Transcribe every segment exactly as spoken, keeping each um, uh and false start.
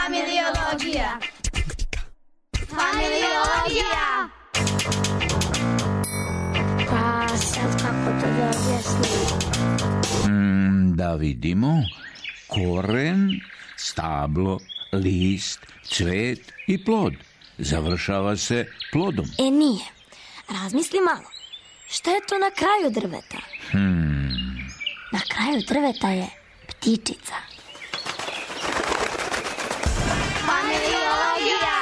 Familiologija. Familiologija. Pa sad kako to da objasnim? Mm, da vidimo. Koren, stablo, list, cvet i plod. Završava se plodom. E nije. Razmisli malo. Šta je to na kraju drveta? Hmm. Na kraju drveta je ptičica. Familiologija.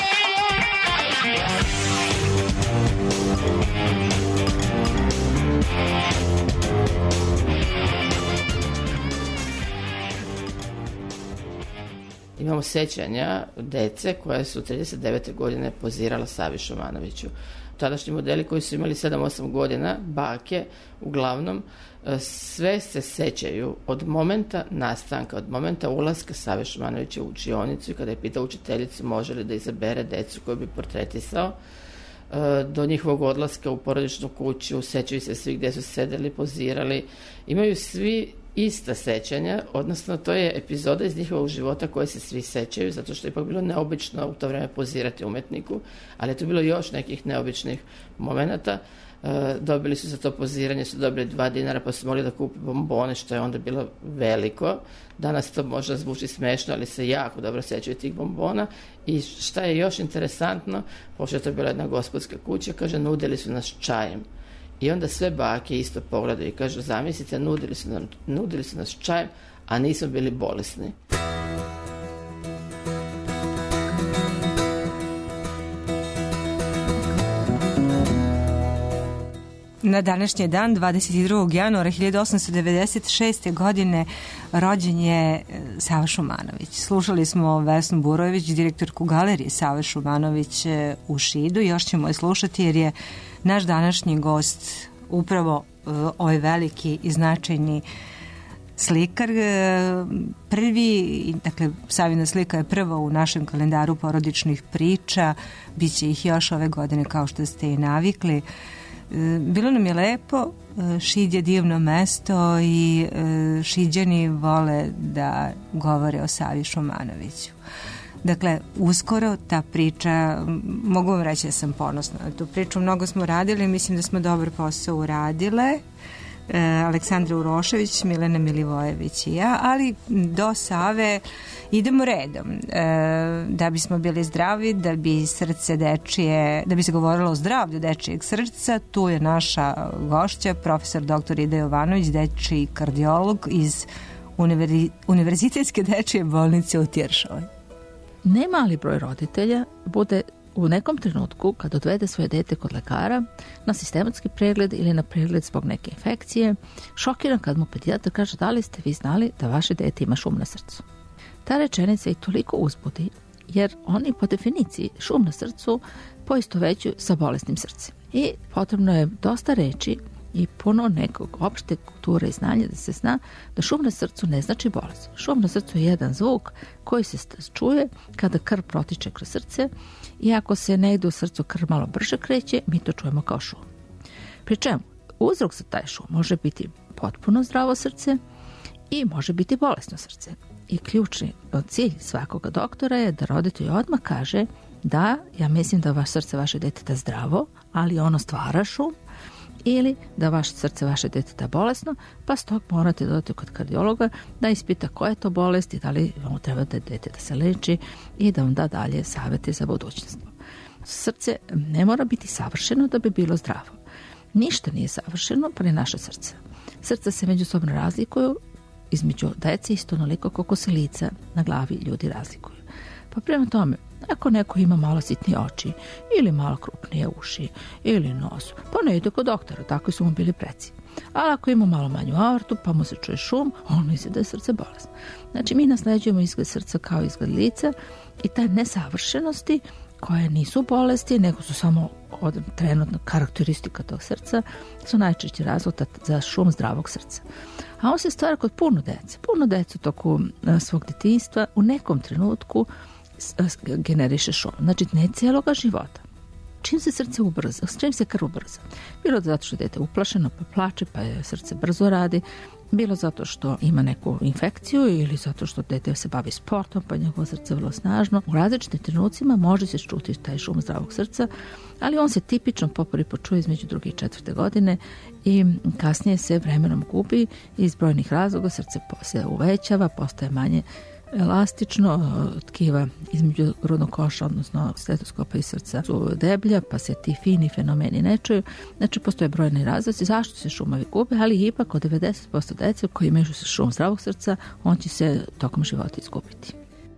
Imamo sećanja dece koje su trideset devete godine pozirala Savi Šumanoviću. Tadašnji modeli koji su imali sedam osam godina, bake, uglavnom, sve se sećaju od momenta nastanka, od momenta ulaska Save Šumanovića u učionicu i kada je pitao učiteljicu može li da izabere decu koju bi portretisao, do njihovog odlaska u porodičnu kuću, sećaju se svi gde su sedeli, pozirali. Imaju svi ista sećanja, odnosno to je epizoda iz njihovog života koje se svi sećaju, zato što je ipak bilo neobično u to vreme pozirati umetniku, ali je tu bilo još nekih neobičnih momenata. E, dobili su za to poziranje, su dobili dva dinara pa su mogli da kupe bombone, što je onda bilo veliko. Danas to možda zvuči smešno, ali se jako dobro sećaju tih bombona. I šta je još interesantno, pošto je to bila jedna gospodska kuća, kaže, nudili su nas čajem. I onda sve bake isto pogledaju i kažu, zamislite, nudili su, nam, nudili su nas čajem, a nismo bili bolesni. Na današnji dan, dvadeset drugog januara hiljadu osamsto devedeset šeste. godine, rođen je Sava Šumanović. Slušali smo Vesnu Burojević, direktorku galerije Save Šumanović u Šidu. Još ćemo je slušati jer je naš današnji gost upravo ovaj veliki i značajni slikar. Prvi, dakle, Savina slika je prva u našem kalendaru porodičnih priča. Biće ih još ove godine, kao što ste i navikli. Bilo nam je lepo, Šid je divno mesto i Šiđani vole da govore o Savi Šumanoviću. Dakle, uskoro ta priča, mogu vam reći da sam ponosna na tu priču, mnogo smo radili, mislim da smo dobar posao uradile, Aleksandra Urošević, Milena Milivojević i ja, ali do Save idemo redom. E, da bismo bili zdravi, da bi srce dečije, da bi se govorilo o zdravlju dečijeg srca, tu je naša gošća, profesor doktor Ida Jovanović, dečiji kardiolog iz univerzi, Univerzitetske dečije bolnice u Tiršovoj. Ne mali broj roditelja bude u nekom trenutku kad odvede svoje dete kod lekara na sistematski pregled ili na pregled zbog neke infekcije, šokiran kad mu pedijatar kaže, da li ste vi znali da vaše dete ima šum na srcu. Ta rečenica ih toliko uzbudi jer oni po definiciji šum na srcu poistovećuju sa bolesnim srcem. I potrebno je dosta reći i puno nekog opšte kulture i znanja da se zna da šum na srcu ne znači bolest. Šum na srcu je jedan zvuk koji se čuje kada krv protiče kroz srce i ako se negde u srcu krv malo brže kreće, mi to čujemo kao šum. Pri čemu uzrok za taj šum može biti potpuno zdravo srce i može biti bolesno srce. I ključni cilj svakoga doktora je da roditelj odmah kaže da, ja mislim da vaš srce vaše deteta zdravo, ali ono stvara šum, ili da vaš srce vaše deteta bolesno, pa stog morate dodati kod kardiologa da ispita koja je to bolest i da li vam treba da dete da se leči i da vam da dalje savete za budućnost. Srce ne mora biti savršeno da bi bilo zdravo. Ništa nije savršeno, pa ni naše srce. Srca se međusobno razlikuju, između dece isto onoliko koliko se lica na glavi ljudi razlikuju. Pa prema tome, ako neko ima malo sitnije oči ili malo krupnije uši ili nos, pa ne ide kod doktora, tako su mu bili preci. Ali ako ima malo manju aortu, pa mu se čuje šum, on misli da je srce bolesno. Znači, mi nasleđujemo izgled srca kao izgled lica i taj nesavršenosti koje nisu bolesti, nego su samo od trenutna karakteristika tog srca, su najčešći rezultat za šum zdravog srca. A on se stvara kod puno dece. Puno dece u toku svog detinjstva u nekom trenutku generiše šum. Znači, ne cijeloga života. Čim se srce ubrza, čim se krv ubrza, bilo da zato što je dete uplašeno, pa plače, pa je srce brzo radi, bilo zato što ima neku infekciju ili zato što dete se bavi sportom pa njegovo srce vrlo snažno. U različitim trenucima može se čuti taj šum zdravog srca, ali on se tipično po prvi put čuje između druge i četvrte godine i kasnije se vremenom gubi iz brojnih razloga. Srce se uvećava, postaje manje elastično, tkiva između grudnog koša, odnosno stetoskopa i srca su deblja, pa se ti fini fenomeni ne čuju. Znači, postoje brojni razlozi zašto se šumovi gube, ali ipak od devedeset posto dece koji imaju šum zdravog srca, on će se tokom života izgubiti.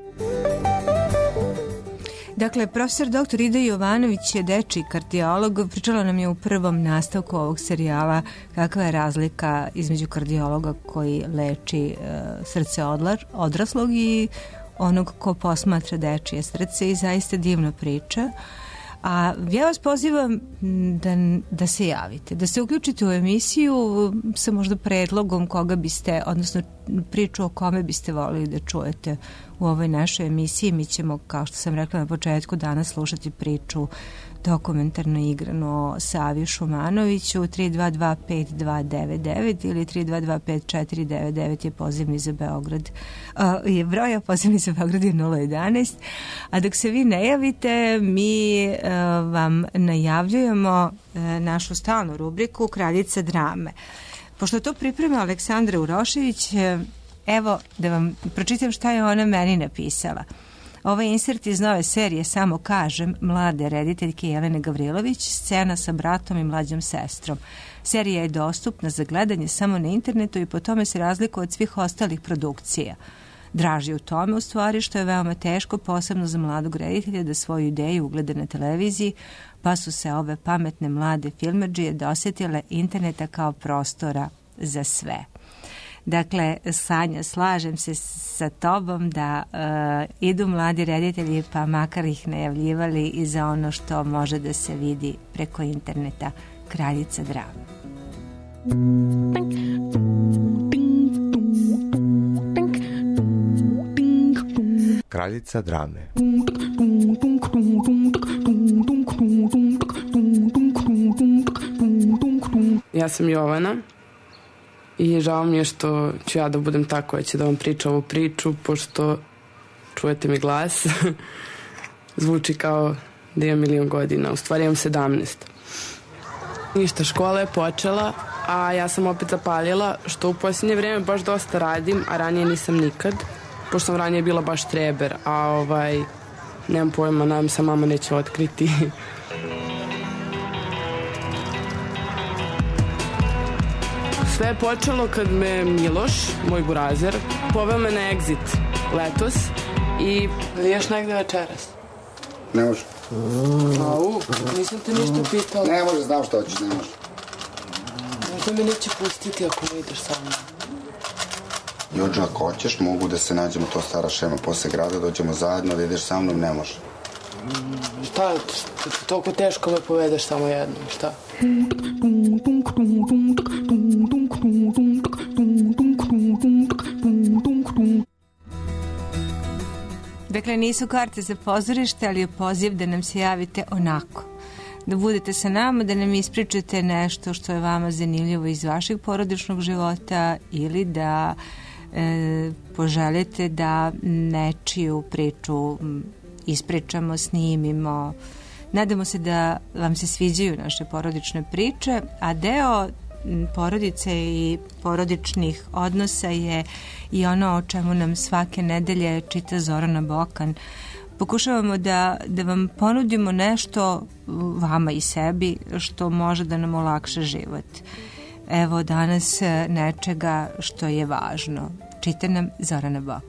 Dakle, profesor doktor Ida Jovanović je dečiji kardiolog. Pričala nam je u prvom nastavku ovog serijala kakva je razlika između kardiologa koji leči e, srce odlar, odraslog i onog ko posmatra dečije srce i zaista divna priča. A ja vas pozivam da, da se javite, da se uključite u emisiju sa možda predlogom koga biste, odnosno priču o kome biste volili da čujete u ovoj našoj emisiji. Mi ćemo, kao što sam rekla na početku, danas slušati priču dokumentarno igrano o Savi Šumanoviću. Tri dva dva pet dva devet devet ili tri dva dva pet četiri devet devet je pozivni za Beograd. Uh, je broj, a pozivni za Beograd je nula jedanaest. A dok se vi ne javite, mi uh, vam najavljujemo uh, našu stalnu rubriku Kraljica drame. Pošto to priprema Aleksandra Urošević, uh, evo da vam pročitam šta je ona meni napisala. Ovaj insert iz nove serije Samo kažem, mlade rediteljke Jelene Gavrilović, scena sa bratom i mlađom sestrom. Serija je dostupna za gledanje samo na internetu i po tome se razlikuje od svih ostalih produkcija. Draži u tome, u stvari, što je veoma teško, posebno za mladog reditelja, da svoju ideju ugleda na televiziji, pa su se ove pametne mlade filmadžije dosjetile interneta kao prostora za sve. Dakle, Sanja, slažem se sa tobom da uh, idu mladi reditelji, pa makar ih najavljivali i za ono što može da se vidi preko interneta. Kraljica drame. Kraljica drame. Ja sam Jovana i žao mi je što ću ja da budem ta koja će da vam priča ovu priču, pošto čujete mi glas, zvuči kao da imam milion godina, u stvari imam sedamnaest. Ništa, škola je počela, a ja sam opet zapalila, što u posljednje vreme baš dosta radim, a ranije nisam nikad, pošto sam ranije bila baš treber, a ovaj, nemam pojma, nadam se mama neće otkriti. Sve je počelo kad me Miloš, moj burazer, poveo me na Exit letos i još negde večeras. Ne može. Au, nisam te ništa pitala. Ne može, znam što hoćeš, ne može. Možda me neće pustiti ako ne ideš sa mnom. Jođo, ako hoćeš, mogu da se nađemo, to stara šema, posle grada, dođemo zajedno, da ideš sa mnom, ne može. Šta, toliko teško me povedeš samo jednom, šta? Dakle, nisu karte za pozorište, ali je poziv da nam se javite onako. Da budete sa nama, da nam ispričate nešto što je vama zanimljivo iz vašeg porodičnog života ili da e, poželite da nečiju priču ispričamo, snimimo. Nadamo se da vam se sviđaju naše porodične priče, a deo porodice i porodičnih odnosa je i ono o čemu nam svake nedelje čita Zorana Bokan. Pokušavamo da, da vam ponudimo nešto vama i sebi što može da nam olakša život. Evo danas nečega što je važno. Čita nam Zorana Bokan.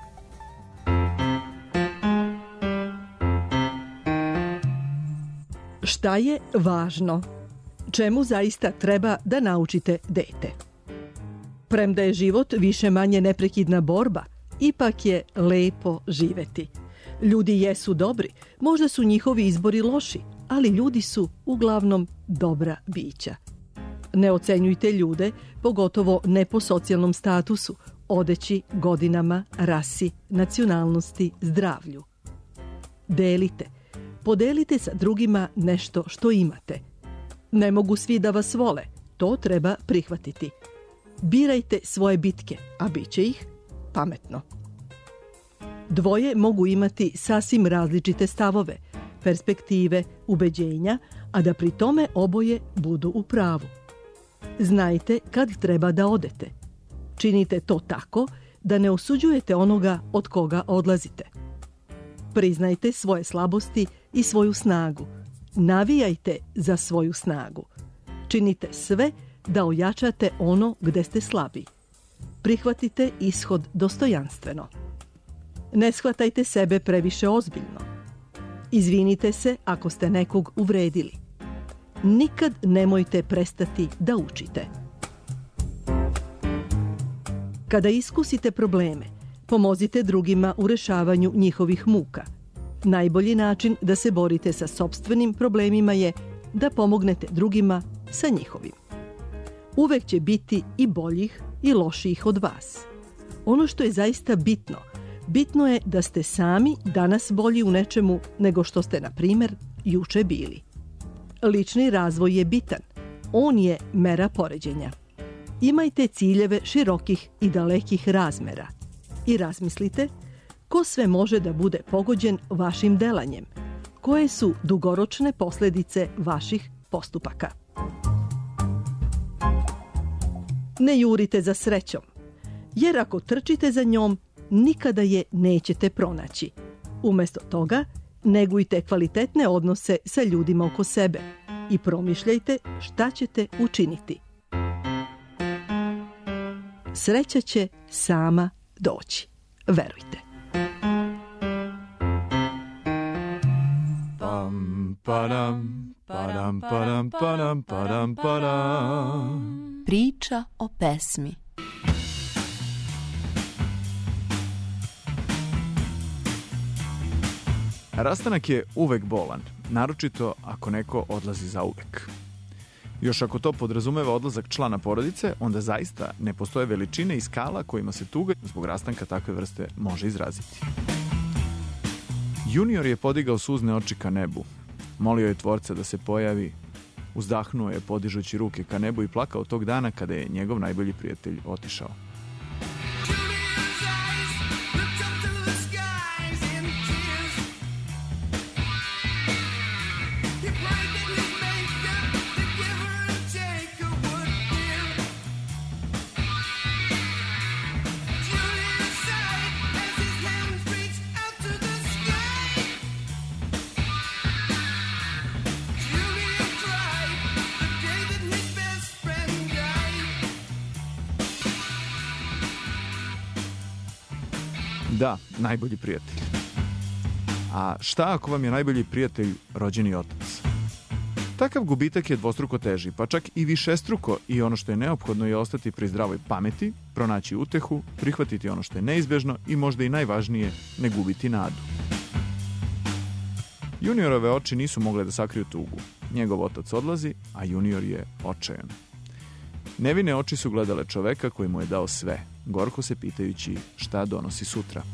Šta je važno? Čemu zaista treba da naučite dete? Premda je život više manje neprekidna borba, ipak je lepo živeti. Ljudi jesu dobri, možda su njihovi izbori loši, ali ljudi su uglavnom dobra bića. Ne ocenjujte ljude, pogotovo ne po socijalnom statusu, odeći, godinama, rasi, nacionalnosti, zdravlju. Delite. Podelite sa drugima nešto što imate. Ne mogu svi da vas vole, to treba prihvatiti. Birajte svoje bitke, a bit će ih pametno. Dvoje mogu imati sasvim različite stavove, perspektive, ubeđenja, a da pri tome oboje budu u pravu. Znajte kad treba da odete. Činite to tako da ne osuđujete onoga od koga odlazite. Priznajte svoje slabosti i svoju snagu. Navijajte za svoju snagu. Činite sve da ojačate ono gde ste slabi. Prihvatite ishod dostojanstveno. Ne shvatajte sebe previše ozbiljno. Izvinite se ako ste nekog uvredili. Nikad nemojte prestati da učite. Kada iskusite probleme, pomozite drugima u rešavanju njihovih muka. Najbolji način da se borite sa sopstvenim problemima je da pomognete drugima sa njihovim. Uvek će biti i boljih i lošijih od vas. Ono što je zaista bitno, bitno je da ste sami danas bolji u nečemu nego što ste, na primjer, juče bili. Lični razvoj je bitan. On je mera poređenja. Imajte ciljeve širokih i dalekih razmera i razmislite ko sve može da bude pogođen vašim delanjem, koje su dugoročne posljedice vaših postupaka. Ne jurite za srećom, jer ako trčite za njom, nikada je nećete pronaći. Umjesto toga, negujte kvalitetne odnose sa ljudima oko sebe i promišljajte šta ćete učiniti. Sreća će sama doći. Verujte. Pam, padam, padam, padam, padam, padam, padam. Priča o pesmi. Rastanak je uvek bolan, naročito ako neko odlazi zauvek. Još ako to podrazumeva odlazak člana porodice, onda zaista ne postoje veličine i skala kojima se tuga zbog rastanka takve vrste može izraziti. Junior je podigao suzne oči ka nebu. Molio je Tvorca da se pojavi, uzdahnuo je podižući ruke ka nebu i plakao tog dana kada je njegov najbolji prijatelj otišao. Da, najbolji prijatelj. A šta ako vam je najbolji prijatelj rođeni otac? Takav gubitak je dvostruko teži, pa čak i višestruko, i ono što je neophodno je ostati pri zdravoj pameti, pronaći utehu, prihvatiti ono što je neizbežno i možda i najvažnije, ne gubiti nadu. Juniorove oči nisu mogle da sakriju tugu. Njegov otac odlazi, a Junior je očajan. Nevine oči su gledale čoveka koji mu je dao sve, gorko se pitajući šta donosi sutra.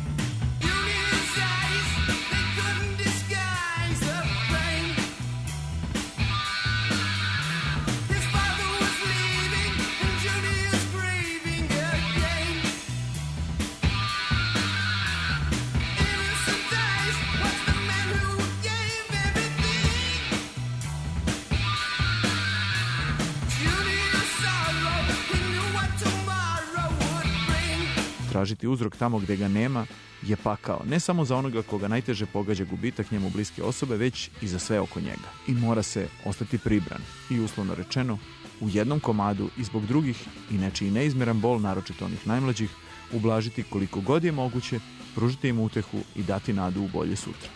Tražiti uzrok tamo gde ga nema je pakao, ne samo za onoga koga najteže pogađa gubitak njemu bliske osobe, već i za sve oko njega. I mora se ostati pribran i, uslovno rečeno, u jednom komadu i zbog drugih i nečiji neizmeran bol, naročito onih najmlađih, ublažiti koliko god je moguće, pružiti im utehu i dati nadu u bolje sutra.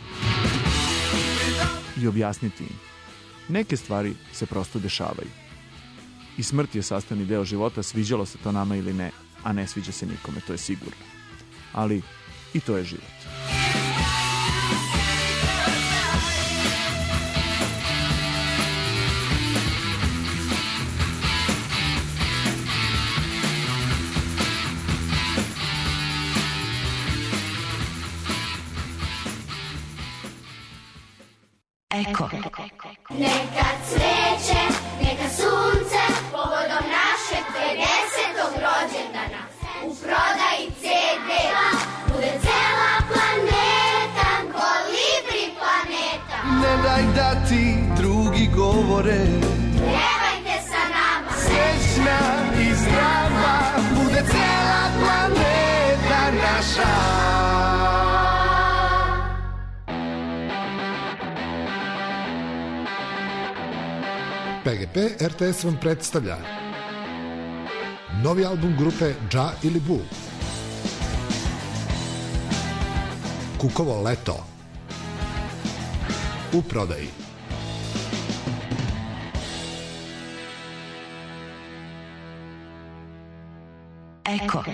I objasniti im. Neke stvari se prosto dešavaju. I smrt je sastavni deo života, sviđalo se to nama ili ne, a ne sviđa se nikome, to je sigurno. Ali i to je život. Eko. Neka cveće, neka sunce, povodom naše pedeset more. Pjevajte sa nama. Srećna i zdrava bude cijela planeta naša. P G P R T S vam predstavlja novi album grupe Dža ili Bu. Kukovo leto. U prodaji. Eko.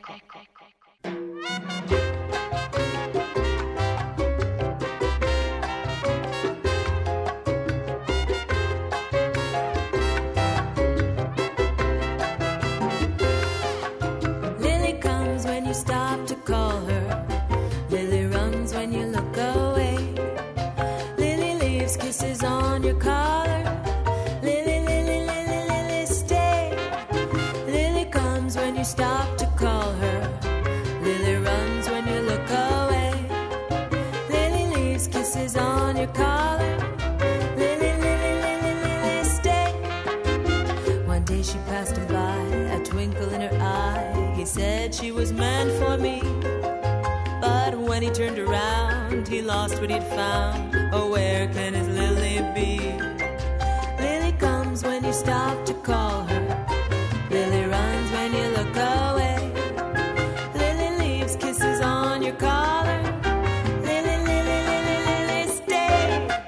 Lily comes when you stop to call her. Lily runs when you look away. Lily leaves kisses on your collar. Lily, Lily, Lily, Lily, stay. Lily comes when you stop to call her. Lily runs when you look away. Lily leaves kisses on your collar. Lily, Lily, Lily, Lily, stay. One day she passed him by, a twinkle in her eye. He said she was meant for me. But when he turned around, he lost what he'd found. Oh, where can his Lily be? Lily comes when you stop to call her. Lily runs when you look away. Lily leaves kisses on your collar. Lily, Lily, Lily, Lily, stay.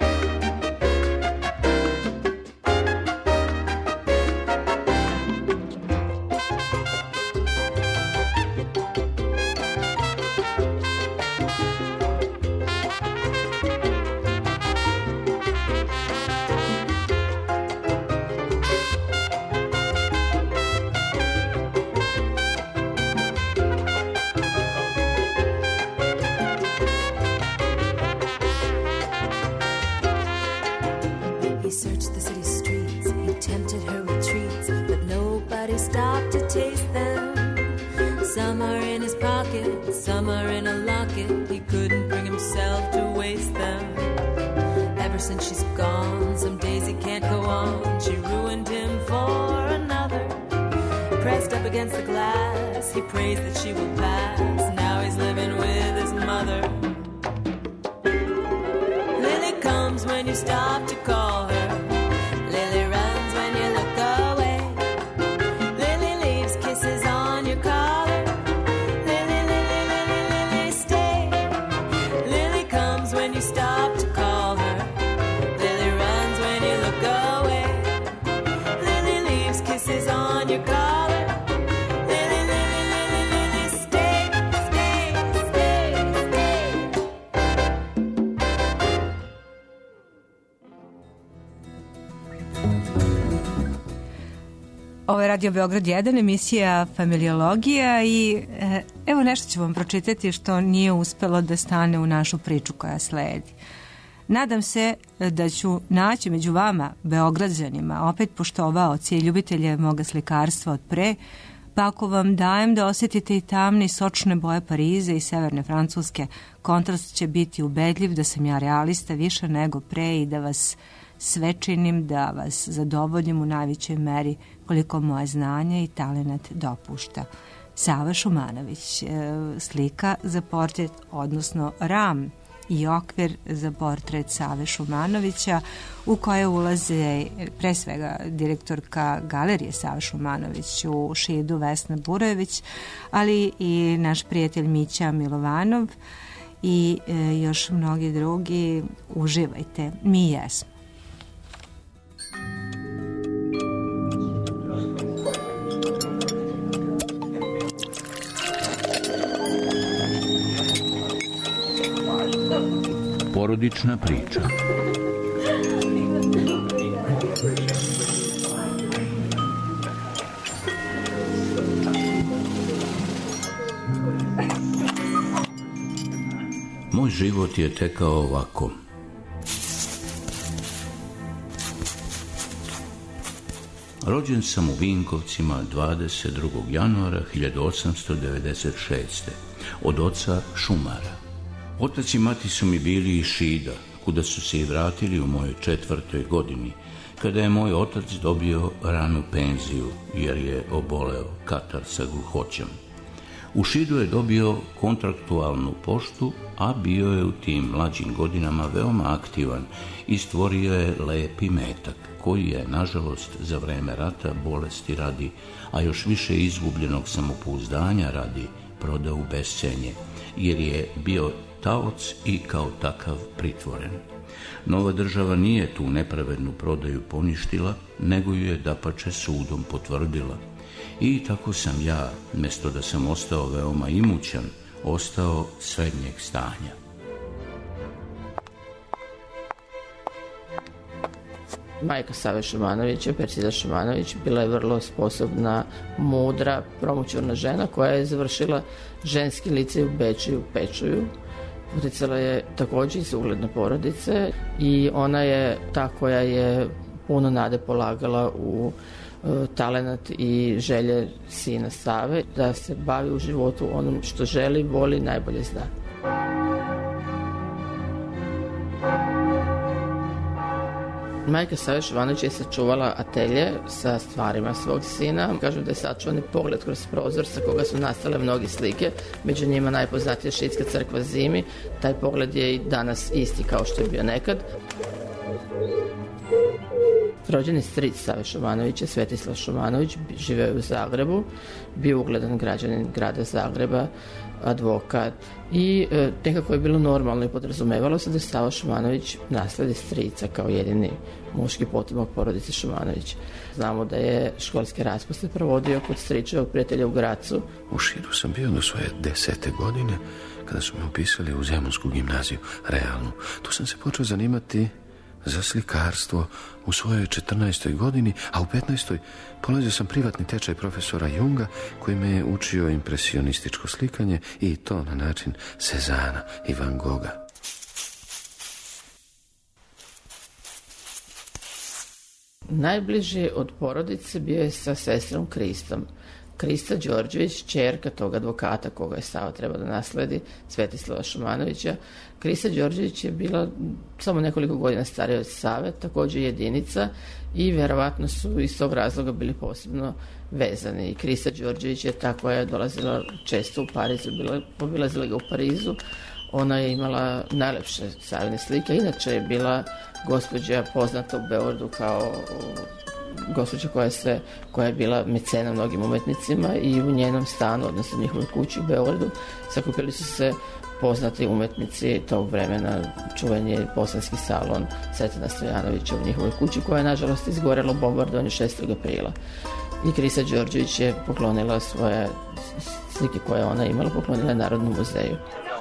He searched the city streets, he tempted her with treats, but nobody stopped to taste them. Some are in his pocket, some are in a locket. He couldn't bring himself to waste them. Ever since she's gone, some days he can't go on. She ruined him for another. Pressed up against the glass, he prays that she will pass. Now he's living with his mother. Lily comes when you stop to call her. Lily runs when you look away. Lily leaves kisses on your collar. Lily, Lily, Lily, Lily, stay. Lily comes when you stop to call her. Lily runs when you look away. Lily leaves kisses on your collar. Lily, Lily, Lily, Lily, stay, stay, stay, stay. Ovo je Radio Beograd jedan, emisija Familiologija i e, evo nešto ću vam pročitati što nije uspelo da stane u našu priču koja sledi. Nadam se da ću naći među vama, Beograđanima, opet poštovaoci i ljubitelje moga slikarstva od pre, pa ako vam dajem da osjetite i tamne i sočne boje Pariza i severne Francuske, kontrast će biti ubedljiv da sam ja realista više nego pre i da vas sve činim, da vas zadovoljim u najvećoj meri koliko moje znanje i talenat dopušta. Sava Šumanović, slika za portret, odnosno ram i okvir za portret Save Šumanovića, u koje ulaze pre svega direktorka galerije Sava Šumanović u Šidu Vesna Burojević, ali i naš prijatelj Mića Milovanov i još mnogi drugi. Uživajte, mi jesmo. Porodična priča. Moj život je tekao ovako. Rođen sam u Vinkovcima dvadeset drugog januara hiljadu osamsto devedeset šeste. od oca šumara. Otac i mati su mi bili iz Šida, kuda su se i vratili u mojoj četvrtoj godini, otkada je moj otac dobio ranu penziju jer je oboleo katar sa gluhoćom. U Šidu je dobio kontraktualnu poštu, a bio je u tim mlađim godinama veoma aktivan i stvorio je lepi metak, koji je, nažalost, za vreme rata, bolesti radi, a još više izgubljenog samopouzdanja radi, prodao u bescenje, jer je bio taoc i kao takav pritvoren. Nova država nije tu nepravednu prodaju poništila, nego ju je dapače sudom potvrdila. I tako sam ja, mjesto da sam ostao veoma imućan, ostao srednjeg stanja. Majka Save Šumanovića, Persida Šumanović, bila je vrlo sposobna, mudra, promućurna žena koja je završila ženski licej u Beču i u Pečuju. Uticala je također iz ugledne porodice i ona je ta koja je puno nade polagala u e, talenat i želje sina Save, da se bavi u životu onom što želi, voli, najbolje zna. Majka Save Šumanović je sačuvala atelje sa stvarima svog sina. Kažu da je sačuvani pogled kroz prozor sa koga su nastale mnoge slike, među njima najpoznatija Šidska crkva Zimi. Taj pogled je i danas isti kao što je bio nekad. Rođeni stric Save Šumanovića, Svetislav Šumanović, živeo je u Zagrebu, bio ugledan građanin grada Zagreba, advokat i e, nekako je bilo normalno i podrazumevalo se da Sava Šumanović nasledi strica kao jedini muški potomak porodice Šumanović. Znamo da je školske raspuste provodio kod stričevog prijatelja u Gracu. U Šidu sam bio do svoje desete godine kada su me upisali u Zemunsku gimnaziju, realnu. Tu sam se počeo zanimati za slikarstvo u svojoj četrnaestoj godini, a u petnaestoj polazio sam privatni tečaj profesora Junga koji me je učio impresionističko slikanje i to na način Cezana i Van Gogha. Najbliži od porodice bio je sa sestrom Kristom. Krista Đorđević, ćerka tog advokata koga je Sava trebao da nasledi, Svetislava Šumanovića. Krista Đorđević je bila samo nekoliko godina starija od Save, također jedinica i verovatno su iz tog razloga bili posebno vezani. I Krista Đorđević je ta koja je dolazila često u Parizu, bila, obilazila ga u Parizu. Ona je imala najlepše Savine slike, inače je bila gospođa poznata u Beogradu kao gospođa koja, se, koja je bila mecena mnogim umetnicima i u njenom stanu, odnosno njihovoj kući u Beogradu, sakupili su se poznati umetnici tog vremena, čuven je Bosanski salon Sretana Stojanovića u njihovoj kući, koja je nažalost izgorela u bombardovanju šestog aprila. I Krista Đorđević je poklonila svoje slike koje je ona imala, poklonila je Narodnom muzeju.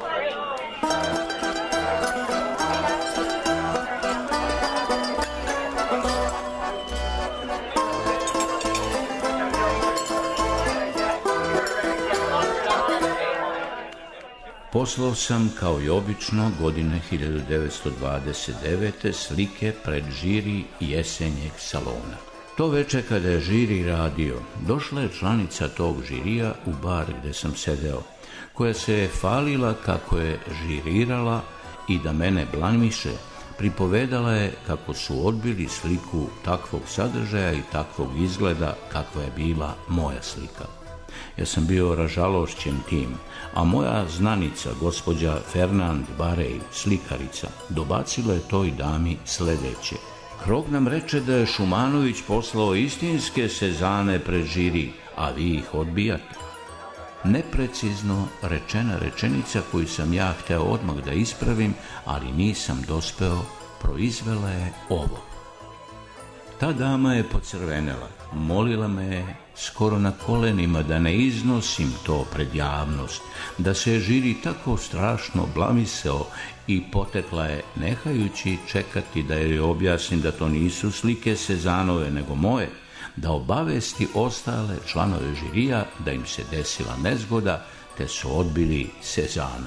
Poslao sam, kao i obično, godine hiljadu devetsto dvadeset devete slike pred žiri jesenjeg salona. To veče kada je žiri radio, došla je članica tog žirija u bar gde sam sedeo, koja se je falila kako je žirirala i da mene blamiše, pripovedala je kako su odbili sliku takvog sadržaja i takvog izgleda kakva je bila moja slika. Ja sam bio ražalošćen tim, a moja znanica, gospođa Fernand Barej, slikarica, dobacila je toj dami sledeće. Krog nam reče da je Šumanović poslao istinske Cezane pred žiri, a vi ih odbijate. Neprecizno rečena rečenica koju sam ja hteo odmah da ispravim, ali nisam dospeo, proizvela je ovo. Ta dama je pocrvenela, molila me je skoro na kolenima da ne iznosim to pred javnost, da se je žiri tako strašno blamisao i potekla je, nehajući čekati da joj objasnim da to nisu slike Cezanove nego moje, da obavesti ostale članove žirija da im se desila nezgoda, te su odbili Cezana.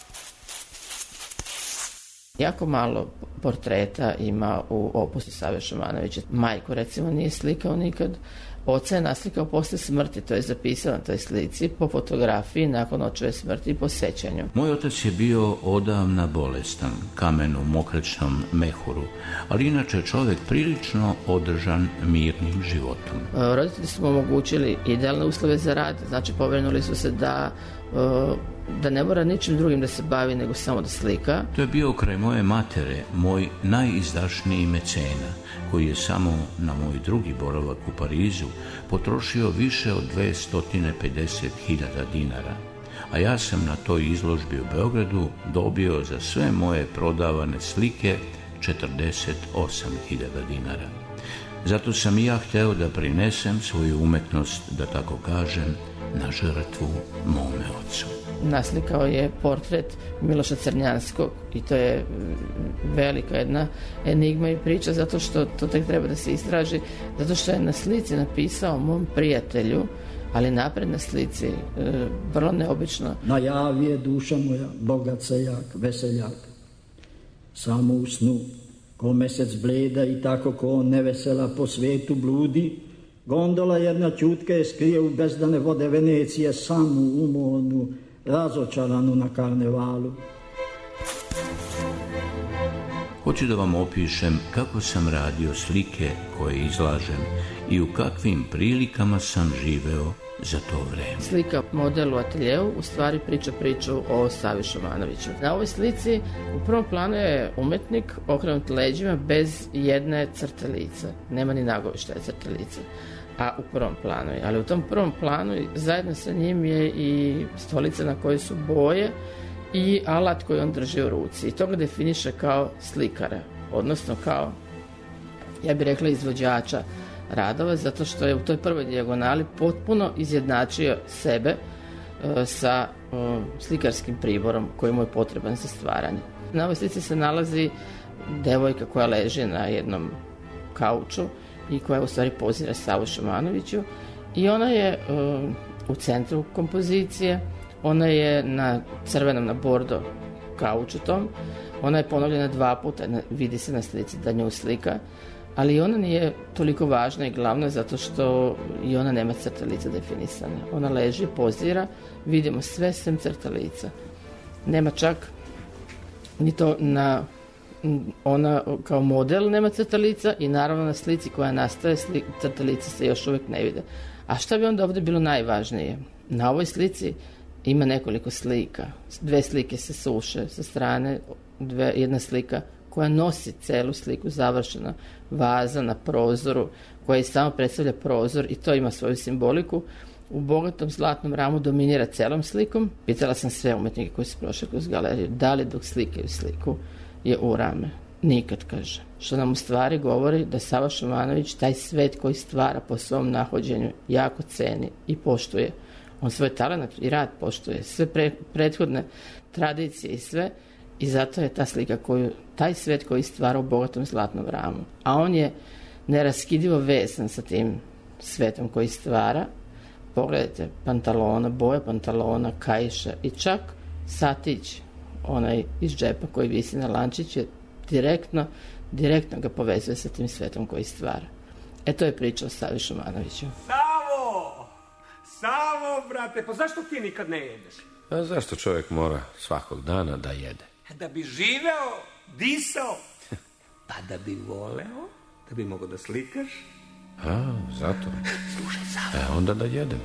Jako malo portreta ima u opusu Save Šumanovića. Majku, recimo, nije slikao nikad, Oca je naslikao posle smrti, to je zapisao na toj slici, po fotografiji nakon očeve smrti i po sećanju. Moj otac je bio odavna bolestan, kamen u mokrečnom mehuru, ali inače čovjek prilično održan mirnim životom. Roditelji su mu omogućili idealne uslove za rad, znači povinuli su se da da ne mora ničim drugim da se bavi nego samo da slika. To je bio kraj moje matere moj najizdašniji mecena, koji je samo na moj drugi boravak u Parizu potrošio više od dvesta pedeset hiljada dinara, a ja sam na toj izložbi u Beogradu dobio za sve moje prodavane slike četrdeset osam hiljada dinara. Zato sam i ja hteo da prinesem svoju umetnost, da tako kažem, na žrtvu mome ocu. Naslikao je portret Miloša Crnjanskog i to je velika jedna enigma i priča, zato što to tek treba da se istraži, zato što je na slici napisao mom prijatelju, ali napred na slici, e, vrlo neobično. Najavi je duša moja, bogat seljak, veseljak, samo u snu, ko mesec bleda i tako ko nevesela po svetu bludi, gondola jedna ćutka je skrije u bezdane vode Venecije, samu umornu, razočaranu na karnevalu. Hoću da vam opišem kako sam radio slike koje izlažem i u kakvim prilikama sam živeo za to vreme. Slika model u ateljeu u stvari priča priču o Savi Šumanoviću. Na ovoj slici u prvom planu je umetnik okrenut leđima bez jedne crte lica. Nema ni nagovišta je crte lica. A u prvom planu je. Ali u tom prvom planu zajedno sa njim je i stolica na kojoj su boje i alat koji on drži u ruci. I to ga definiše kao slikara, odnosno kao, ja bih rekla, izvođača radova, zato što je u toj prvoj dijagonali potpuno izjednačio sebe e, sa e, slikarskim priborom koji mu je potreban za stvaranje. Na ovoj slici se nalazi devojka koja leži na jednom kauču i koja u stvari pozira Savu Šumanoviću i ona je e, u centru kompozicije, ona je na crvenom, na bordo kauču tom, ona je ponovljena dva puta, vidi se na slici da nju slika, ali ona nije toliko važna i glavna zato što i ona nema crta lica definisane. Ona leži, pozira, vidimo sve sem crta lica. Nema čak ni to na, ona kao model nema crta lica i naravno na slici koja nastaje sli, crta lica se još uvijek ne vide. A šta bi onda ovdje bilo najvažnije? Na ovoj slici ima nekoliko slika. Dve slike se suše sa strane, dve, jedna slika koja nosi celu sliku, završena vaza na prozoru, koja i samo predstavlja prozor i to ima svoju simboliku. U bogatom zlatnom ramu dominira celom slikom. Pitala sam sve umetnike koji su prošli kroz galeriju, da li dok slikaju sliku je u rame. Nikad, kaže. Što nam u stvari govori da Sava Šumanović taj svet koji stvara po svom nahođenju jako ceni i poštuje. On svoj talent i rad poštuje, sve pre, prethodne tradicije i sve, i zato je ta slika koju, taj svet koji stvara u bogatom zlatnom ramu. A on je neraskidivo vezan sa tim svetom koji stvara. Pogledajte, pantalona, boja pantalona, kaiša i čak satić, onaj iz džepa koji visi na lančić, je direktno, direktno ga povezuje sa tim svetom koji stvara. E to je priča o Savi Šumanoviću. Savo! Savo, brate, pa zašto ti nikad ne jedeš? A zašto čovjek mora svakog dana da jede? Da bi živeo, disao, pa da bi voleo, da bi mogao da slikaš. A, zato. Slušaj, Savo. E, onda da jedem.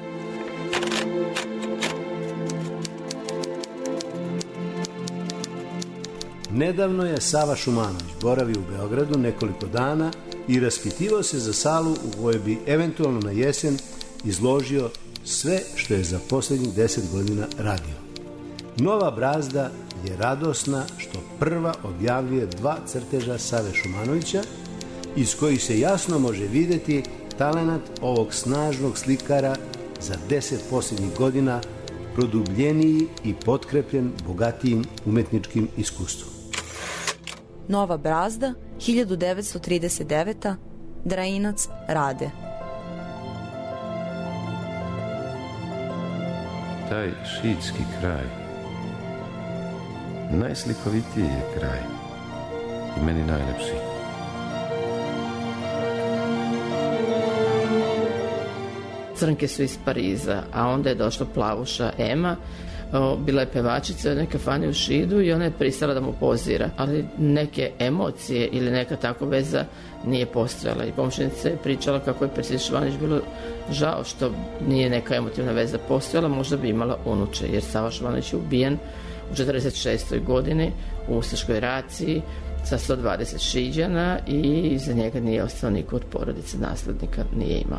Nedavno je Sava Šumanović boravio u Beogradu nekoliko dana i raspitivao se za salu u kojoj bi eventualno na jesen izložio sve što je za posljednjih deset godina radio. Nova brazda je radosna što prva objavljuje dva crteža Save Šumanovića, iz kojih se jasno može vidjeti talenat ovog snažnog slikara za deset posljednjih godina, produbljeniji i potkrepljen bogatijim umetničkim iskustvom. Nova brazda, hiljadu devetsto trideset deveta. Drainac, Rade. Taj šidski kraj najslikovitiji je kraj i meni najlepši. Crnke su iz Pariza, a onda je došla plavuša Ema, o, bila je pevačica u jednoj kafani u Šidu i ona je pristala da mu pozira, ali neke emocije ili neka tako veza nije postojala i pomoćnica je pričala kako je Persiji Šivanić bilo žao što nije neka emotivna veza postojala, možda bi imala unuče, jer Sava Šivanović je ubijen u četrdeset šestoj godini u ustaškoj raciji sa sto dvadeset Šiđana i iza njega nije ostao niko od porodice, naslednika nije imao.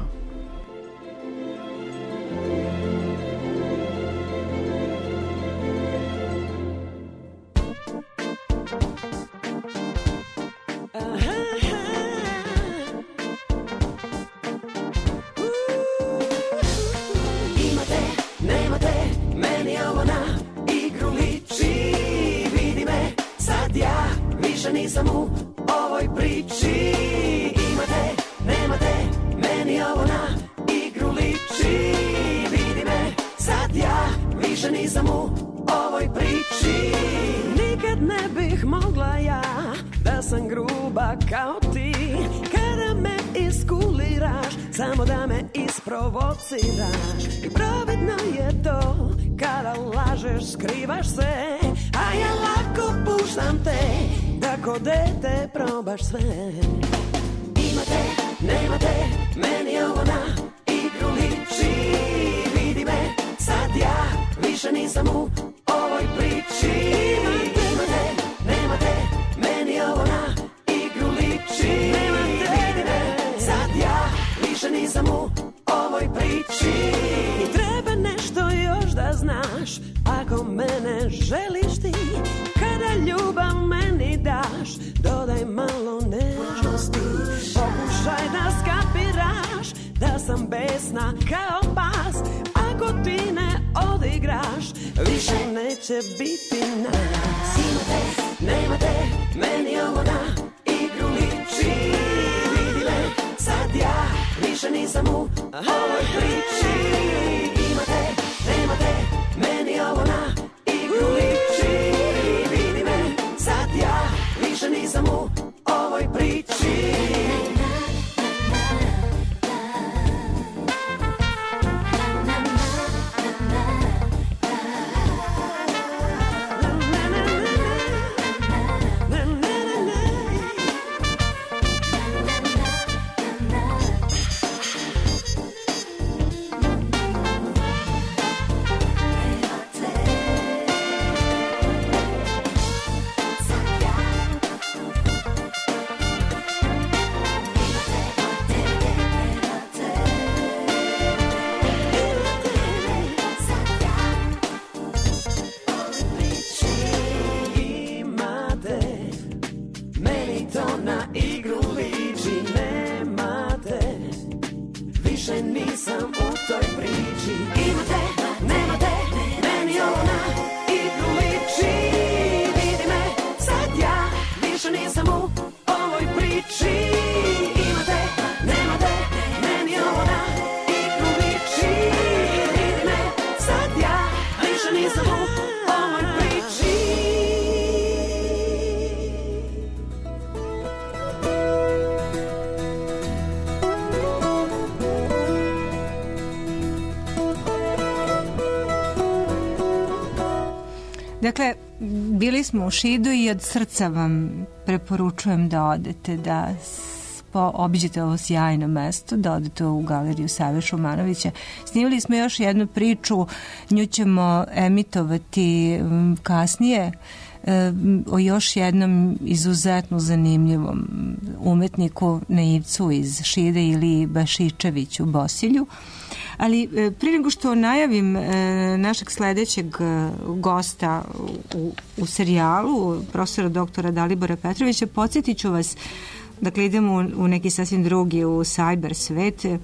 Nisam u ovoj priči. Imate, nemate, meni ovo na igru liči. Vidi me, sad ja više nisam u ovoj priči. Nikad ne bih mogla ja da sam gruba kao ti. Kada me iskuliraš, samo da me isprovociraš. I providno je to, kada lažeš, skrivaš se, a ja lako puštam te, da ko dete probaš sve. Imate, nemate, meni ovo na igru liči. Vidi me, sad ja više nisam u ovoj priči. Imate, nemate, meni ovo na igru liči. Vidi me, sad ja više nisam u ovoj priči. I treba nešto još da znaš, ako mene želiš ti. Kada ljubav meni daš, dodaj malo nežnosti. Pokušaj da skapiraš da sam besna kao pas. Ako ti ne odigraš, više neće biti nas. Imate, nemate, meni ovo na igru liči. Vidi me, sad ja više nisam u ovoj priči. Imate, nemate, meni ovo na igru liči. Vidi me, sad ja više nisam u ovoj priči. Dakle, bili smo u Šidu i od srca vam preporučujem da odete, da obiđete ovo sjajno mesto, da odete u galeriju Save Šumanovića. Snimali smo još jednu priču, nju ćemo emitovati kasnije, o još jednom izuzetno zanimljivom umetniku Naivcu iz Šida ili Bašičeviću Bosilju. Ali prije nego što najavim našeg sledećeg gosta u, u serijalu, profesora doktora Dalibora Petrovića, podsjetit ću vas, dakle idemo u, u neki sasvim drugi, u cyber svet. E,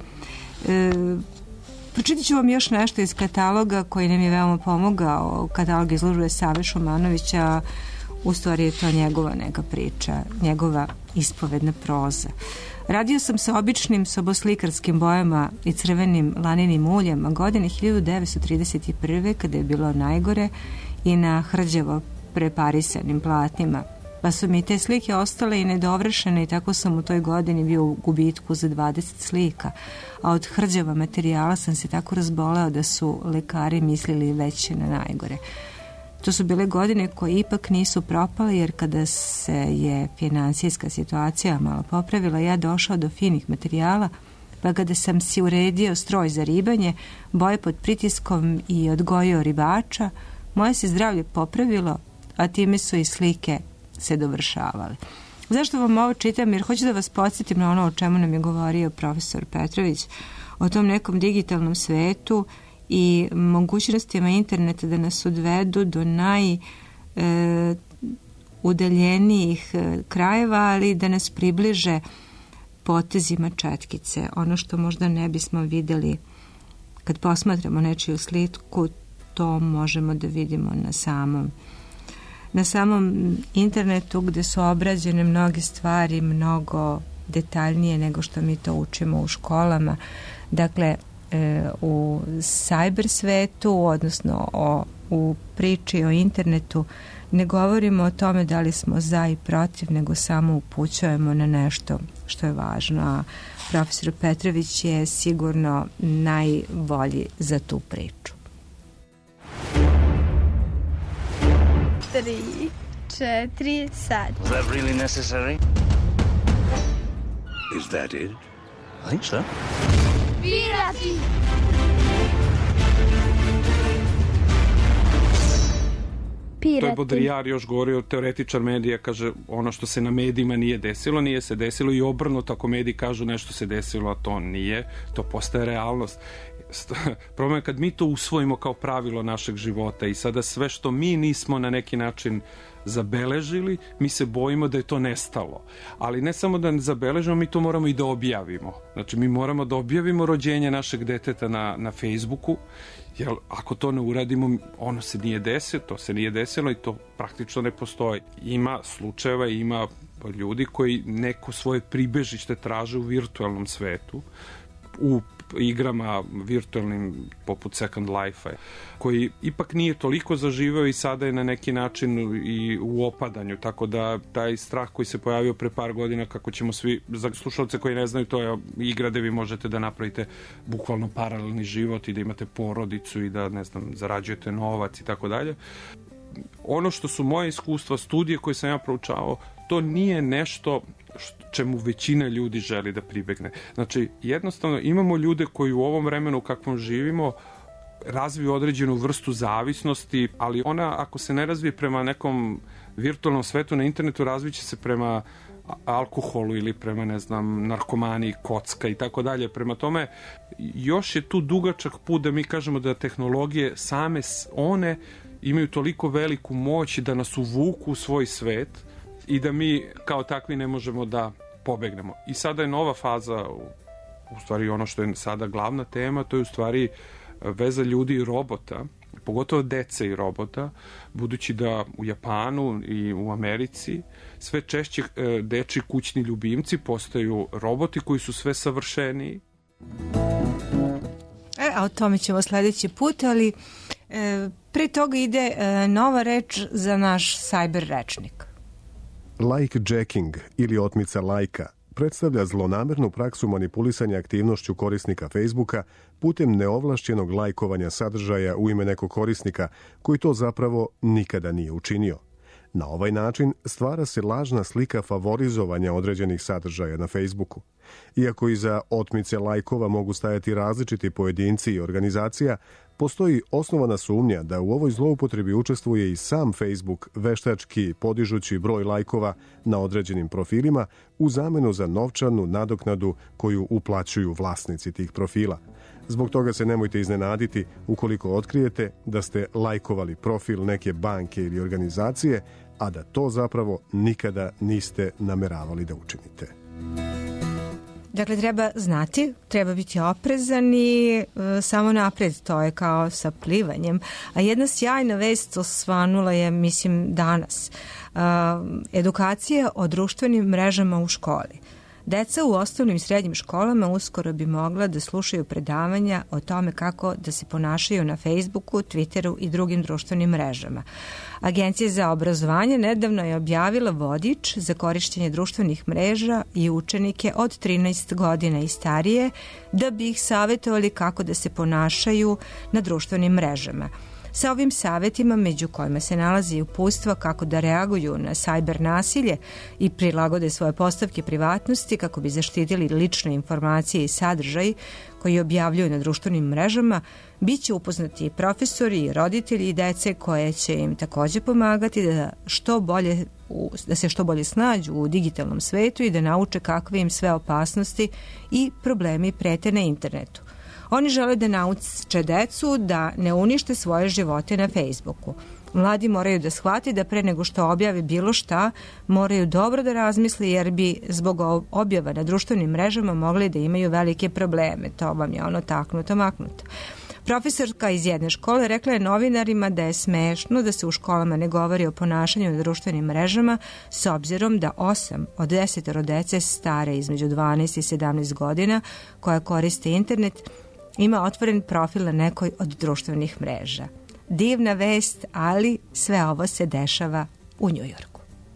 pročitat ću vam još nešto iz kataloga koji nam je veoma pomogao, katalog izložbe Save Šumanovića. U stvari je to njegova neka priča, njegova ispovedna proza. Radio sam sa običnim soboslikarskim bojama i crvenim laninim uljem, a godine hiljadu devetsto trideset prve. kada je bilo najgore, i na hrđavo preparisanim platnima. Pa su mi te slike ostale i nedovršene i tako sam u toj godini bio u gubitku za dvadeset slika. A od hrđava materijala sam se tako razboleo da su lekari mislili već na najgore. To su bile godine koje ipak nisu propale, jer kada se je financijska situacija malo popravila, ja došao do finih materijala, pa kada sam si uredio stroj za ribanje, boje pod pritiskom i odgojio ribača, moje se zdravlje popravilo, a time su i slike se dovršavale. Zašto vam ovo čitam? Jer hoću da vas podsjetim na ono o čemu nam je govorio profesor Petrović, o tom nekom digitalnom svetu i mogućnostima interneta da nas odvedu do naj e, udaljenijih e, krajeva, ali da nas približe potezima četkice. Ono što možda ne bismo videli kad posmatramo nečiju sliku, to možemo da vidimo na samom na samom internetu, gde su obrađene mnoge stvari mnogo detaljnije nego što mi to učimo u školama. Dakle, e, u cyber svetu, odnosno o, u priči o internetu, ne govorimo o tome da li smo za i protiv, nego samo upućujemo na nešto što je važno. A profesor Petrović je sigurno najbolji za tu priču. Tri, četiri, sad. Is that really necessary? Is that it? I think so. Pirati! Pirati. To je Baudrillard još govorio, teoretičar medija, kaže ono što se na medijima nije desilo, nije se desilo, i obrnuto, ako mediji kažu nešto se desilo, a to nije, to postaje realnost. Problem je kad mi to usvojimo kao pravilo našeg života i sada sve što mi nismo na neki način zabeležili, mi se bojimo da je to nestalo. Ali ne samo da ne zabeležimo, mi to moramo i da objavimo. Znači, mi moramo da objavimo rođenje našeg deteta na, na Facebooku, jer ako to ne uradimo, ono se nije desilo, to se nije desilo i to praktično ne postoji. Ima slučajeva, ima ljudi koji neko svoje pribežište traže u virtualnom svetu, u igrama virtualnim poput Second Life-a, koji ipak nije toliko zaživeo i sada je na neki način i u opadanju, tako da taj strah koji se pojavio pre par godina, kako ćemo svi, za slušalce koji ne znaju, to je igra gde vi možete da napravite bukvalno paralelni život i da imate porodicu i da, ne znam, zarađujete novac i tako dalje. Ono što su moje iskustva, studije koje sam ja proučavao, to nije nešto čemu većina ljudi želi da pribegne. Znači, jednostavno imamo ljude koji u ovom vremenu u kakvom živimo razviju određenu vrstu zavisnosti, ali ona ako se ne razvije prema nekom virtualnom svetu na internetu, razviće se prema alkoholu ili prema, ne znam, narkomaniji, kocka i tako dalje. Prema tome, još je tu dugačak put da mi kažemo da tehnologije same one imaju toliko veliku moć da nas uvuku u svoj svet i da mi kao takvi ne možemo da pobegnemo. I sada je nova faza, u stvari ono što je sada glavna tema, to je u stvari veza ljudi i robota, pogotovo dece i robota, budući da u Japanu i u Americi sve češće dečji kućni ljubimci postaju roboti koji su sve savršeniji. E, a o tome ćemo sledeći put, ali e, pre toga ide e, nova reč za naš cyber rečnik. Like-jacking ili otmica lajka predstavlja zlonamernu praksu manipulisanja aktivnošću korisnika Facebooka putem neovlašćenog lajkovanja sadržaja u ime nekog korisnika koji to zapravo nikada nije učinio. Na ovaj način stvara se lažna slika favorizovanja određenih sadržaja na Facebooku. Iako iza otmice lajkova mogu stajati različiti pojedinci i organizacija, postoji osnovana sumnja da u ovoj zloupotrebi učestvuje i sam Facebook veštački podižući broj lajkova na određenim profilima u zamenu za novčanu nadoknadu koju uplaćuju vlasnici tih profila. Zbog toga se nemojte iznenaditi ukoliko otkrijete da ste lajkovali profil neke banke ili organizacije, a da to zapravo nikada niste nameravali da učinite. Dakle, treba znati, treba biti oprezan i e, samo napred, to je kao sa plivanjem. A jedna sjajna vest osvanula je, mislim, danas. E, edukacija o društvenim mrežama u školi. Deca u osnovnim i srednjim školama uskoro bi mogla da slušaju predavanja o tome kako da se ponašaju na Facebooku, Twitteru i drugim društvenim mrežama. Agencija za obrazovanje nedavno je objavila vodič za korišćenje društvenih mreža i učenike od trinaest godina i starije da bi ih savjetovali kako da se ponašaju na društvenim mrežama. Sa ovim savjetima, među kojima se nalazi uputstva kako da reaguju na sajber nasilje i prilagode svoje postavke privatnosti kako bi zaštitili lične informacije i sadržaj koji objavljuju na društvenim mrežama, bit će upoznati i profesori i roditelji i dece koje će im također pomagati da, što bolje, da se što bolje snađu u digitalnom svetu i da nauče kakve im sve opasnosti i problemi prete na internetu. Oni žele da nauče decu da ne unište svoje živote na Facebooku. Mladi moraju da shvati da pre nego što objave bilo šta, moraju dobro da razmisli jer bi zbog objava na društvenim mrežama mogli da imaju velike probleme. To vam je ono taknuto, maknuto. Profesorka iz jedne škole rekla je novinarima da je smešno da se u školama ne govori o ponašanju na društvenim mrežama s obzirom da osam od desetoro dece stare između dvanaest i sedamnaest godina koja koriste internet ima otvoren profil na nekoj od društvenih mreža. Divna vest, ali sve ovo se dešava u Njujorku.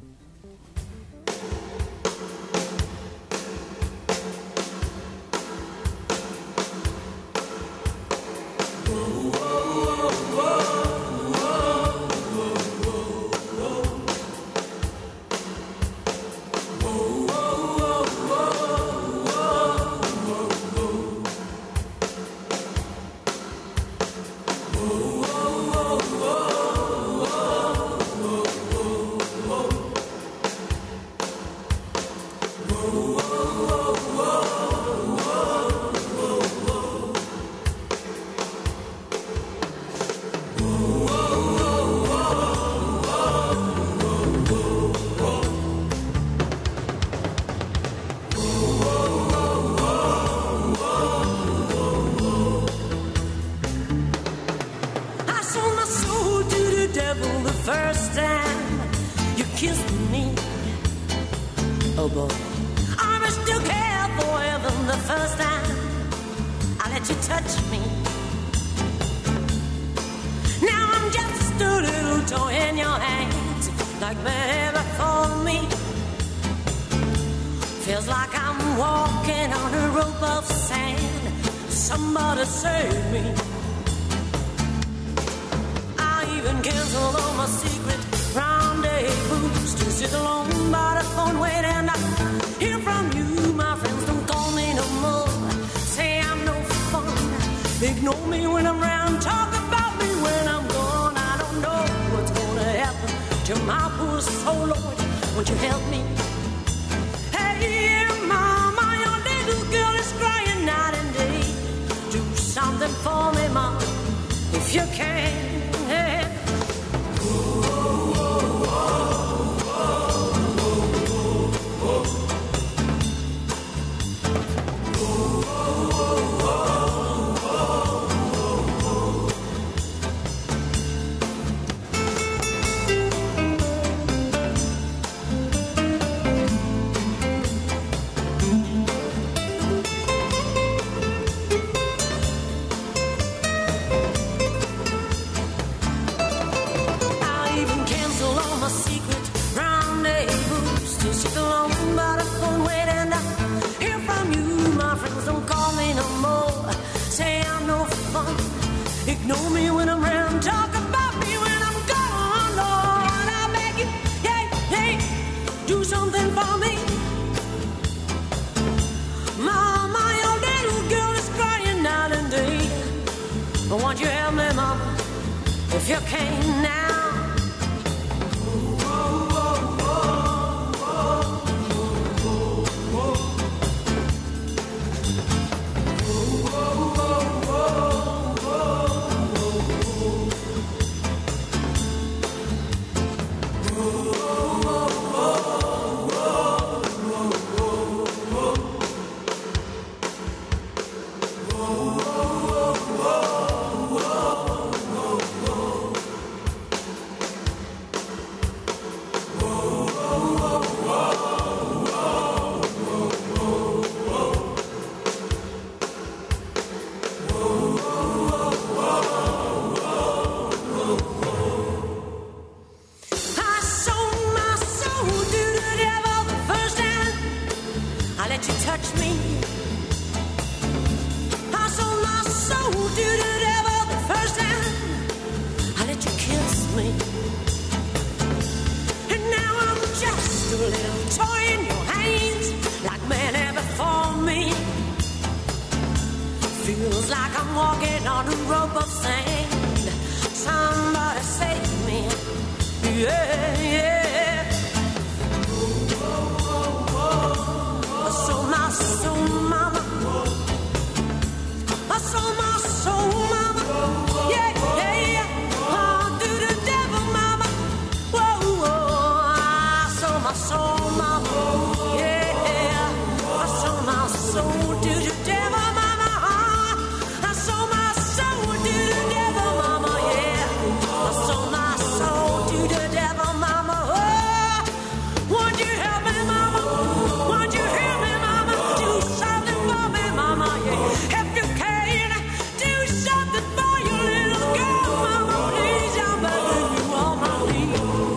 Ignore me when I'm round, talk about me when I'm gone. I don't know what's gonna happen to my poor soul, Lord. Won't you help me? Hey, Mama, your little girl is crying night and day. Do something for me, Mama, if you can. Hey. Ignore me when I'm round, talk about me when I'm gone, Lord. I beg you, hey, hey, do something for me. Mama, your little girl is crying night and day. But won't you help me, Mama, if you can now? on a rope of sand. Somebody save me. Yeah, yeah. I sold my soul, mama. I sold my soul, mama. Yeah, yeah, yeah. Oh, to the devil, mama. Whoa, whoa. I sold my soul, mama. Yeah, I sold my soul to the devil, mama. I sold my soul to the devil, mama. Yeah, I sold my soul to the devil, mama. Oh, won't you help me, mama? Won't you help me, mama? Do something for me, mama. Yeah, if you can, do something for your little girl, mama. Please, I'm begging you on my knees.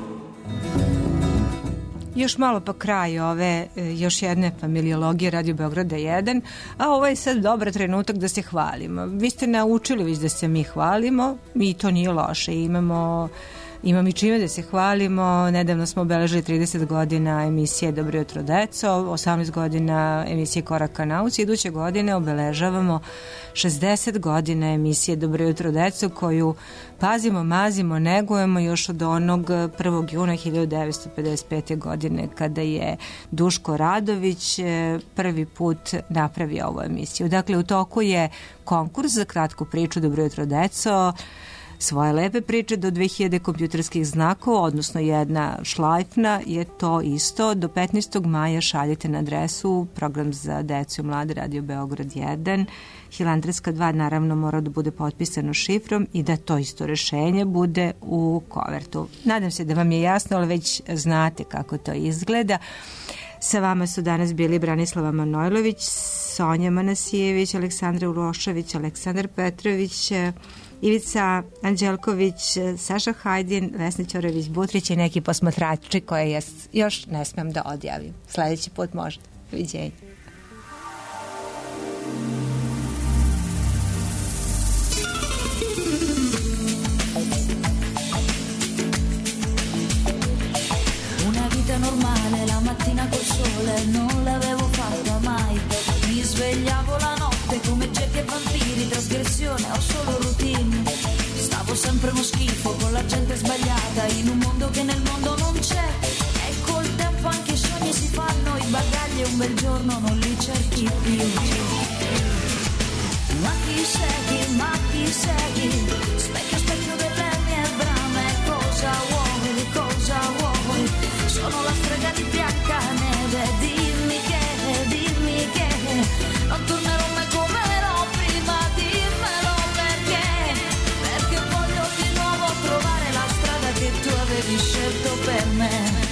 Još malo pa kraj ove još jedne familiologije Radio Beograda jedan, a ovo je sad dobar trenutak da se hvalimo. Vi ste naučili već da se mi hvalimo i to nije loše. Imamo, imam i čime da se hvalimo. Nedavno smo obeležili trideset godina emisije Dobro jutro deco, osamnaest godina emisije Koraka nauci. Iduće godine obeležavamo šezdeset godina emisije Dobro jutro deco, koju pazimo, mazimo, negujemo još od onog prvog juna hiljadu devetsto pedeset pete. godine kada je Duško Radović prvi put napravio ovu emisiju. Dakle, u toku je konkurs za kratku priču Dobro jutro deco, svoje lepe priče do dve hiljade kompjuterskih znakova, odnosno jedna šlajfna je to isto. Do petnaestog maja šaljete na adresu Program za decu i mlade Radio Beograd jedan, Hilandarska dva, naravno mora da bude potpisano šifrom i da to isto rešenje bude u kovertu. Nadam se da vam je jasno, ali već znate kako to izgleda. Sa vama su danas bili Branislava Manojlović, Sonja Manasijević, Aleksandra Ulošević, Aleksandar Petrović, Ivica Anđelković, Saša Hajdin, Vesna Ćorović-Butrić i neki posmatrači koje ja još ne smem da odjavim. Sledeći put možda. Viđenje. Una vita normale, la mattina col sole, non l'avevo fatta mai. Mi svegliavo la notte come ciechi e vampiri, trasgressione o solo routine. Stavo sempre uno schifo con la gente sbagliata, in un mondo che nel mondo non c'è. E col tempo anche i sogni si fanno, i bagagli e un bel giorno non li cerchi più. Ma chi sei, ma chi sei? Specchio, specchio delle mie brame, cosa vuoi, cosa vuoi? Sono la strega di Biancaneve, dimmi che, dimmi che non tornerò mai come ero prima, dimmelo perché, perché voglio di nuovo trovare la strada che tu avevi scelto per me.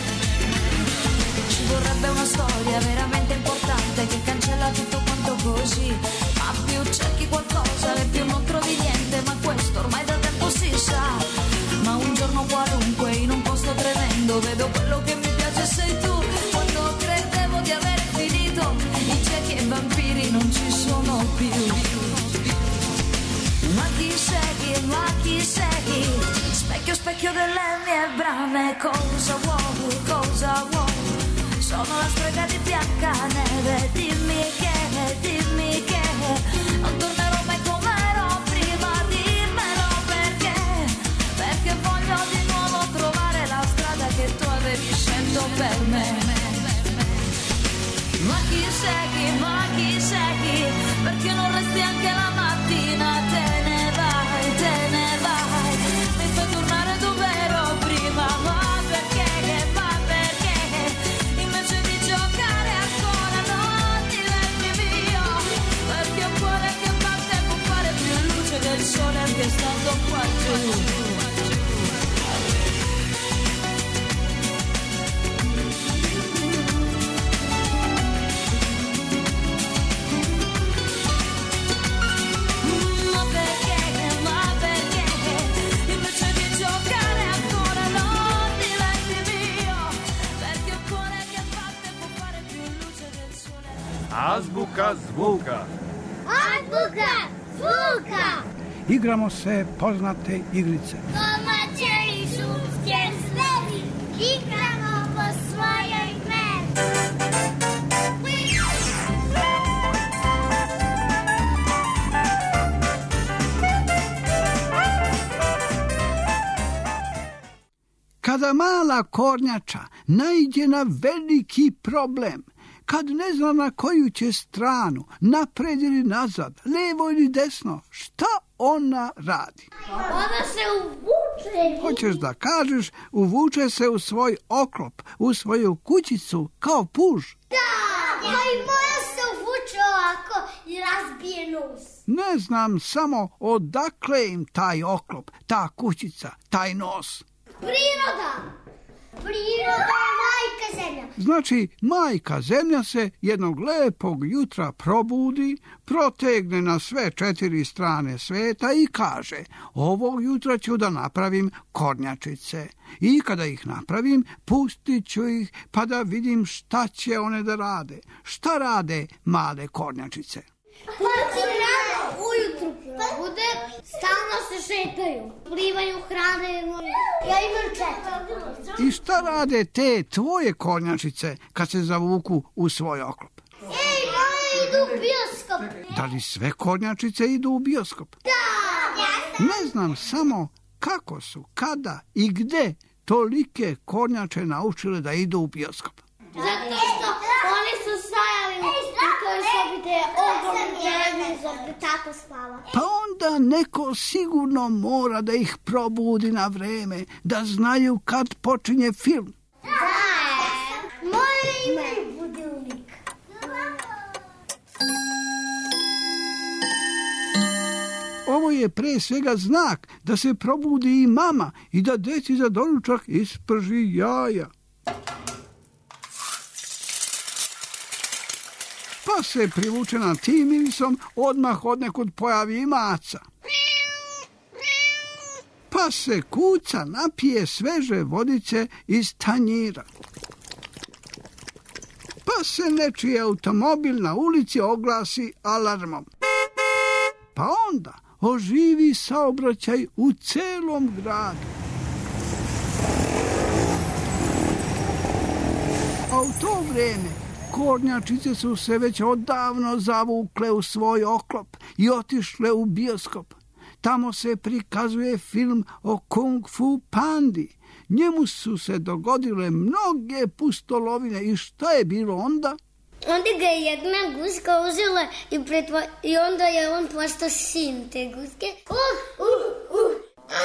Ci vorrebbe una storia veramente importante che cancella tutto quanto così, ma più cerchi qualcosa e più non trovi niente, ma questo ormai da tempo si sa. Ma un giorno qualunque in un posto tremendo vedo quello che mi piace sei tu. Quando credevo di aver finito, i ciechi e i vampiri non ci sono più. Ma chi sei, ma chi sei? Specchio, specchio delle mie brame, cosa vuoi, cosa vuoi? Sono la strega di Biancaneve, dimmi che, dimmi che non tornerò mai come ero prima, dimmelo perché, perché voglio di nuovo trovare la strada che tu avevi scelto per me. Ma chi sei, ma chi sei? Perché non resti anche la mattina, te ne vai, te ne vai. Mi fai tornare dove ero prima, ma perché, ma perché? Invece di giocare ancora non diventi mio, perché un cuore che batte può fare più luce del sole anche stando qua giù. Azbuka zvuka. Azbuka zvuka. Igramo se poznate igrice. Domaće i šumske zveri. Igramo po svojoj meri. Kada mala kornjača naiđe na veliki problem, kad ne zna na koju će stranu, napred ili nazad, levo ili desno, šta ona radi? Ona se uvuče. Hoćeš da kažeš, uvuče se u svoj oklop, u svoju kućicu, kao puž. Da, ja i moja se uvuče ovako i razbije nos. Ne znam samo odakle im taj oklop, ta kućica, taj nos. Priroda. Priroda je majka zemlja. Znači, majka zemlja se jednog lepog jutra probudi, protegne na sve četiri strane sveta i kaže: ovog jutra ću da napravim kornjačice. I kada ih napravim, pustit ću ih pa da vidim šta će one da rade. Šta rade male kornjačice? Znači, rano ujutru probude, stalno se šetaju, plivaju, hrane. Ja imam četiri. I šta rade te tvoje kornjačice kad se zavuku u svoj oklop? Ej, moje idu u bioskop. Da li sve kornjačice idu u bioskop? Da. Ne znam samo kako su, kada i gde tolike kornjače naučile da idu u bioskop. Zato što oni su stajali u toj sobi gde je ogromni televizor gde tata spava. Pa onda neko sigurno mora da ih probudi na vreme, da znaju kad počinje film. Da, moje ime je budilnik. Ovo je pre svega znak da se probudi i mama i da deci za doručak isprži jaja. Pa se privučena tim mirisom odmah odnekud pojavi i maca. Pa se kuca napije sveže vodice iz tanjira. Pa se nečiji automobil na ulici oglasi alarmom. Pa onda oživi saobraćaj u celom gradu. A u to vreme kornjačice su se već odavno zavukle u svoj oklop i otišle u bioskop. Tamo se prikazuje film o Kung Fu Pandi. Njemu su se dogodile mnoge pustolovine i šta je bilo onda? Onda ga je jedna guska uzela i, pretvo... i onda je on postao sin te guske. Uh, uh, uh.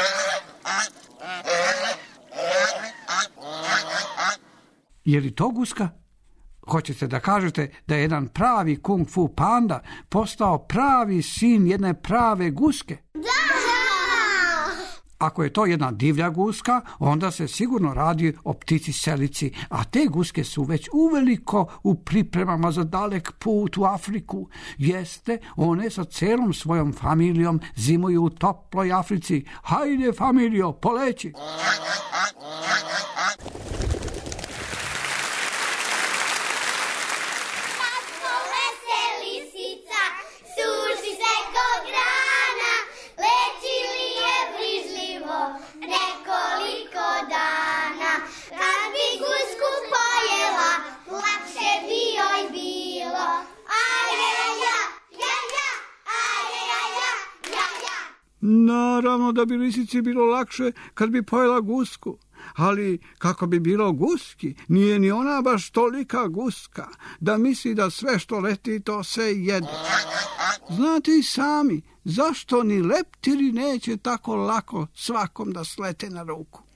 Je li to guska? Hoćete da kažete da je jedan pravi Kung Fu Panda postao pravi sin jedne prave guske? Da! Ako je to jedna divlja guska, onda se sigurno radi o ptici selici, a te guske su već uveliko u pripremama za dalek put u Afriku. Jeste, one sa celom svojom familijom zimuju u toploj Africi. Hajde, familijo, poleći! Naravno da bi lisici bilo lakše kad bi pojela gusku, ali kako bi bilo guski, nije ni ona baš tolika guska, da misli da sve što leti to se jede. Znate i sami, zašto ni leptiri neće tako lako svakom da slete na ruku?